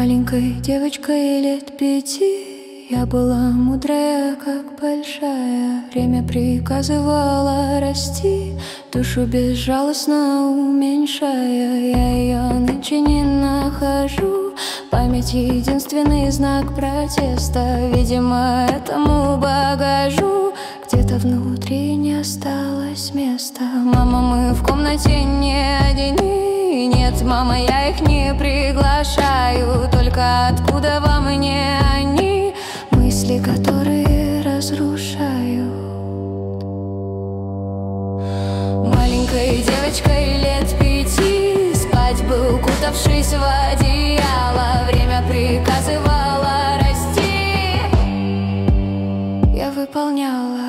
Маленькой девочкой лет 5 я была мудрая, как большая. Время приказывало расти, душу безжалостно уменьшая. Я ее нынче не нахожу, память — единственный знак протеста. Видимо, этому багажу где-то внутри не осталось места. Мама, мы в комнате не одни. Нет, мама, я их не приглашаю. Только откуда во мне они, мысли, которые разрушают? Маленькой девочкой лет 5 спать бы, укутавшись в одеяло. Время приказывало расти, я выполняла.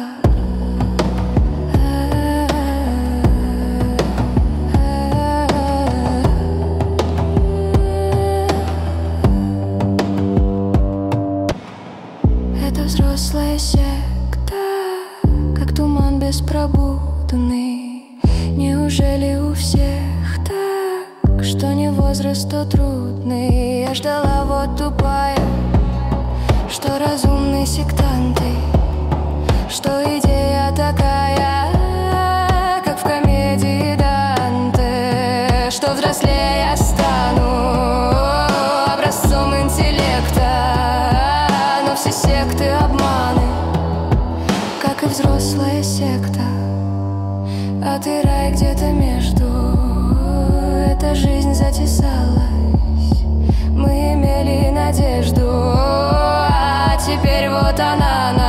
Взрослая секта, как туман беспробудный. Неужели у всех так, что не возраст, то трудный? Я ждала, вот тупая, что разумные сектанты, что идея такая, как в комедии Данте, что взрослее я стану образцом интеллекта. Но все секты обманы, как и взрослая секта. А ты рай где-то между. Эта жизнь затесалась, мы имели надежду, а теперь вот она